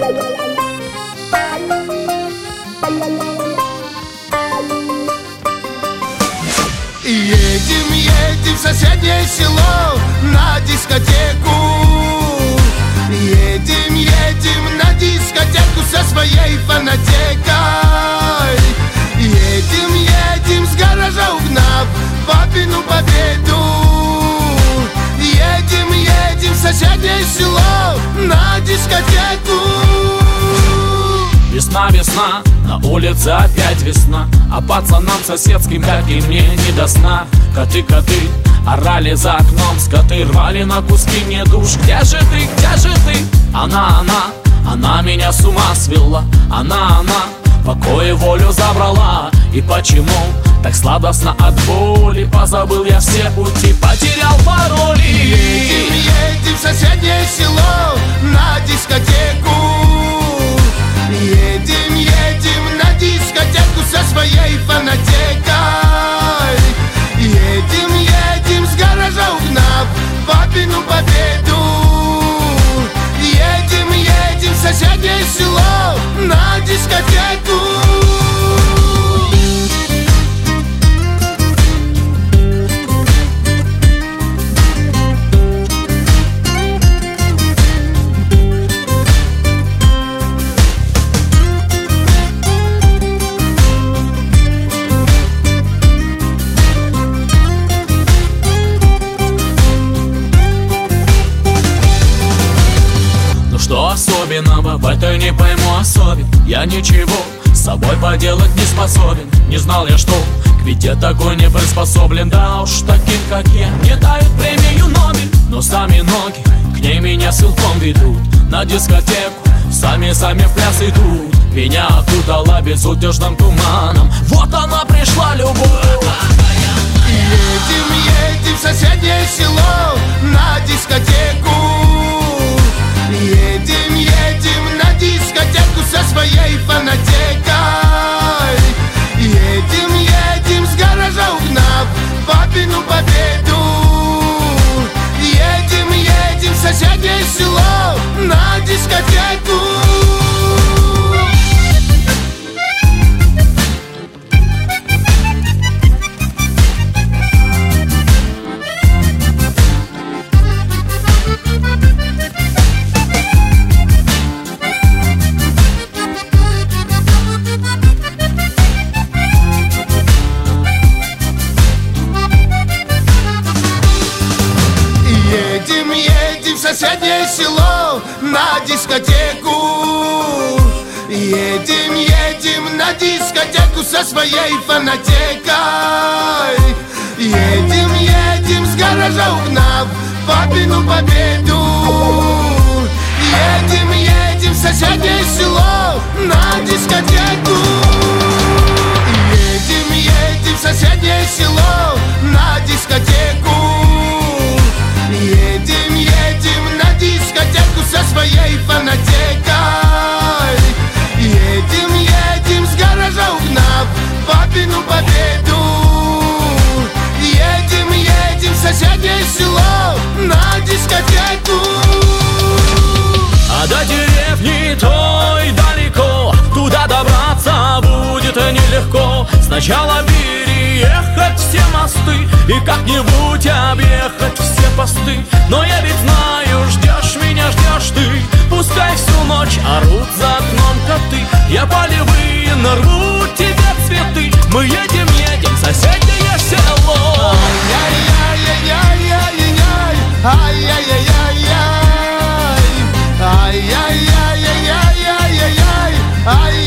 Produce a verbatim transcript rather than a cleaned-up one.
Едем, едем в соседнее село на дискотеку. Едем, едем на дискотеку со своей фонотекой. Едем, едем с гаража угнав папину победу. Едем, едем в соседнее село на дискотеку. Весна, весна, на улице опять весна, а пацанам соседским, как и мне, не до сна. Коты, коты, орали за окном, скоты рвали на куски мне душ. Где же ты, где же ты? Она, она, она меня с ума свела. Она, она, покой и волю забрала. И почему так сладостно от боли? Позабыл я все пути, потерял пароли. Едем, едем в соседнее село на дискотеку. Едем, едем на дискотеку со своей фонотекой. Едем, едем с гаража угнав папину победу. Едем, едем в соседнее село на дискотеку. Что особенного в этой не пойму особен? Я ничего с собой поделать не способен. Не знал я, что к беде такой не приспособлен. Да уж таким, как я, не дают премию Нобель. Но сами ноги к ней меня силком ведут. На дискотеку сами-сами в пляс идут. Меня окутала безудержным туманом. Вот она пришла, любовь. Едем, едем в соседнее село на дискотеку. Едем, едем на дискотеку со своей фонотекой. Едем, едем с гаража угнав папину победу. Едем, едем в соседнее село на дискотеку. Едем, едем в соседнее село на дискотеку. Едем, едем на дискотеку со своей фонотекой. Едем, едем с гаража угнав папину победу. Едем, едем в соседнее село на дискотеку. Едем, едем в соседнее село на дискотеку. Едем, едем на дискотеку со своей фонотекой. Едем, едем с гаража угнав папину победу. Едем, едем в соседнее село на дискотеку. А до деревни той далеко, туда добраться будет нелегко. Сначала переехать все мосты и как-нибудь объехать все посты. Но я ведь знаю, ждешь меня, ждешь ты. Пускай всю ночь орут за окном коты. Я полевые нарву тебе цветы. Мы едем, едем в соседнее село. Ай-яй-яй-яй-яй-яй, ай-яй-яй-яй-яй, ай-яй-яй-яй-яй-яй, ай-яй-яй-яй.